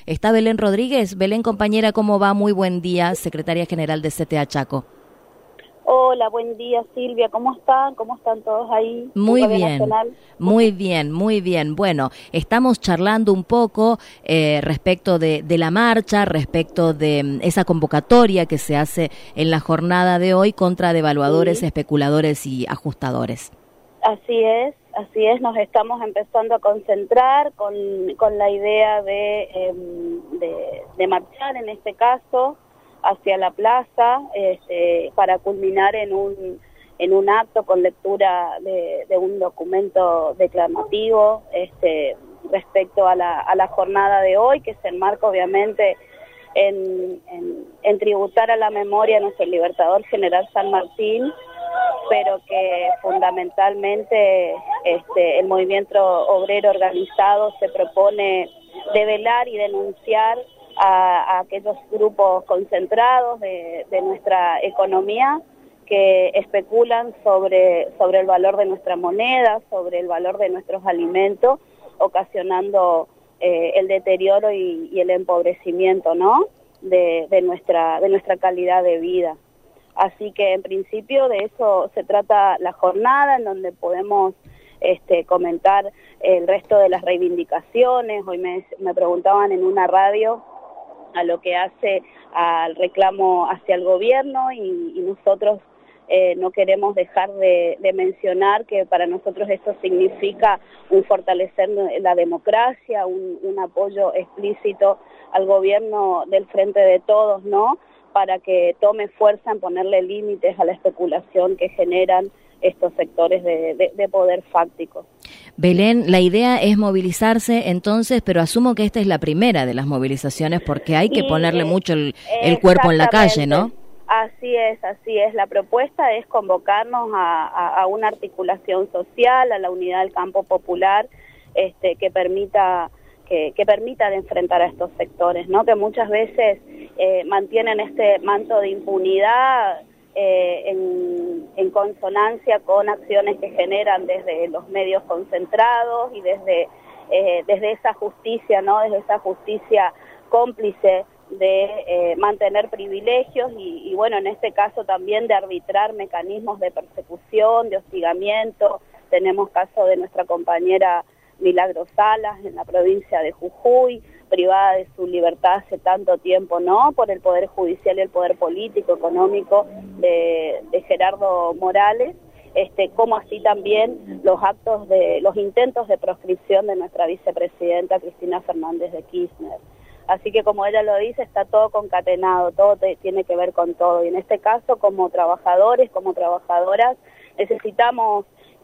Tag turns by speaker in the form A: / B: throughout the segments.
A: Está Belén Rodríguez. Belén, compañera, ¿cómo va? Muy buen día, secretaria general de CTA Chaco.
B: Hola, buen día Silvia, ¿cómo están? ¿Cómo están todos ahí?
A: Muy bien, muy bien, muy bien. Bueno, estamos charlando un poco respecto de la marcha, respecto de esa convocatoria que se hace en la jornada de hoy contra devaluadores, especuladores y ajustadores.
B: Así es, nos estamos empezando a concentrar con la idea de marchar en este caso hacia la plaza para culminar en un acto con lectura de un documento declamativo respecto a la jornada de hoy, que se enmarca obviamente en tributar a la memoria de nuestro libertador general San Martín, pero que fundamentalmente el movimiento obrero organizado se propone develar y denunciar a aquellos grupos concentrados de nuestra economía que especulan sobre el valor de nuestra moneda, sobre el valor de nuestros alimentos, ocasionando el deterioro y el empobrecimiento, ¿no?, de nuestra calidad de vida. Así que en principio de eso se trata la jornada, en donde podemos comentar el resto de las reivindicaciones. Hoy me preguntaban en una radio a lo que hace al reclamo hacia el gobierno y nosotros no queremos dejar de mencionar que para nosotros esto significa un fortalecer la democracia, un apoyo explícito al gobierno del Frente de Todos, ¿no?, para que tome fuerza en ponerle límites a la especulación que generan estos sectores de poder fáctico.
A: Belén, la idea es movilizarse entonces, pero asumo que esta es la primera de las movilizaciones porque hay que ponerle mucho el cuerpo en la calle, ¿no?
B: Así es. La propuesta es convocarnos a una articulación social, a la unidad del campo popular, que permita de enfrentar a estos sectores, ¿no?, que muchas veces mantienen este manto de impunidad en consonancia con acciones que generan desde los medios concentrados y desde esa justicia, ¿no?, desde esa justicia cómplice de mantener privilegios y bueno, en este caso también de arbitrar mecanismos de persecución, de hostigamiento. Tenemos caso de nuestra compañera Milagro Salas en la provincia de Jujuy, privada de su libertad hace tanto tiempo, ¿no?, por el Poder Judicial y el Poder Político, Económico de Gerardo Morales, como así también los intentos de proscripción de nuestra vicepresidenta Cristina Fernández de Kirchner. Así que, como ella lo dice, está todo concatenado, todo tiene que ver con todo. Y en este caso, como trabajadores, como trabajadoras, necesitamos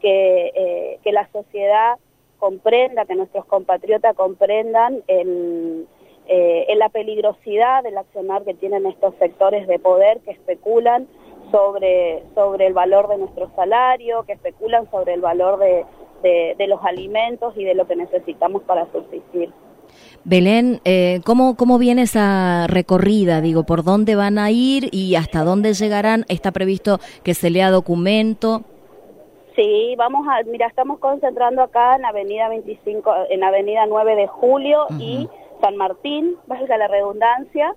B: que la sociedad comprenda, que nuestros compatriotas comprendan en la peligrosidad del accionar que tienen estos sectores de poder que especulan sobre el valor de nuestro salario, que especulan sobre el valor de los alimentos y de lo que necesitamos para subsistir.
A: Belén, ¿cómo viene esa recorrida? Digo, ¿por dónde van a ir y hasta dónde llegarán? ¿Está previsto que se lea documento?
B: Sí, estamos concentrando acá en Avenida 25, en Avenida 9 de Julio y San Martín, valga la redundancia,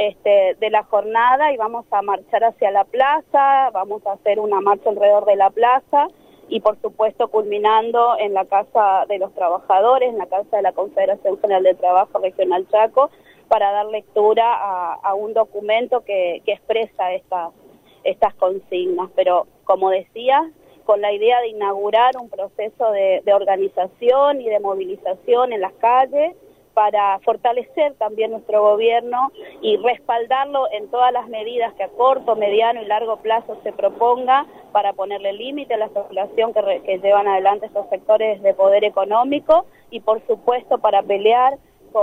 B: de la jornada, y vamos a marchar hacia la plaza, vamos a hacer una marcha alrededor de la plaza y por supuesto culminando en la Casa de los Trabajadores, en la Casa de la Confederación General de Trabajo Regional Chaco, para dar lectura a un documento que expresa estas consignas. Pero como decías, con la idea de inaugurar un proceso de organización y de movilización en las calles para fortalecer también nuestro gobierno y respaldarlo en todas las medidas que a corto, mediano y largo plazo se proponga para ponerle límite a la especulación que llevan adelante estos sectores de poder económico y por supuesto para pelear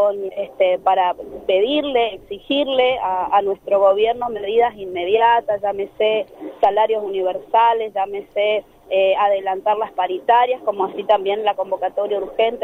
B: para pedirle, exigirle a nuestro gobierno medidas inmediatas, llámese salarios universales, llámese adelantar las paritarias, como así también la convocatoria urgente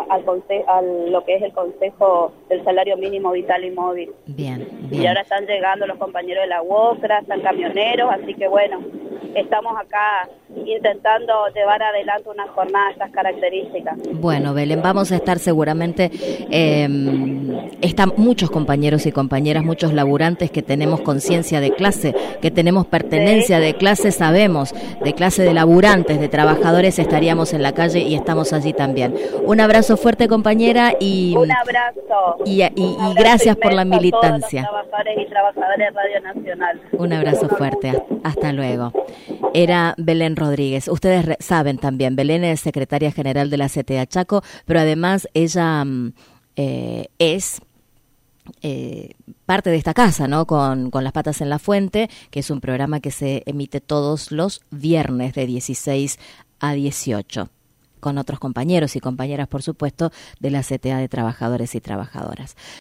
B: a lo que es el Consejo del Salario Mínimo Vital y Móvil.
A: Bien.
B: Y ahora están llegando los compañeros de la UOCRA, están camioneros, así que bueno, estamos acá intentando llevar adelante una jornada de estas características.
A: Bueno, Belén, vamos a estar seguramente, están muchos compañeros y compañeras, muchos laburantes que tenemos conciencia de clase, que tenemos pertenencia de clase, sabemos, de clase de laburantes, de trabajadores, estaríamos en la calle y estamos allí también. Un abrazo fuerte, compañera, y
B: un abrazo.
A: Y gracias por la militancia.
B: A todos los trabajadores y trabajadoras de Radio Nacional.
A: Un abrazo fuerte, hasta luego. Era Belén Rodríguez. Ustedes saben también, Belén es secretaria general de la CTA Chaco, pero además ella es parte de esta casa, ¿no? Con Las Patas en la Fuente, que es un programa que se emite todos los viernes de 16 a 18, con otros compañeros y compañeras, por supuesto, de la CTA de Trabajadores y Trabajadoras.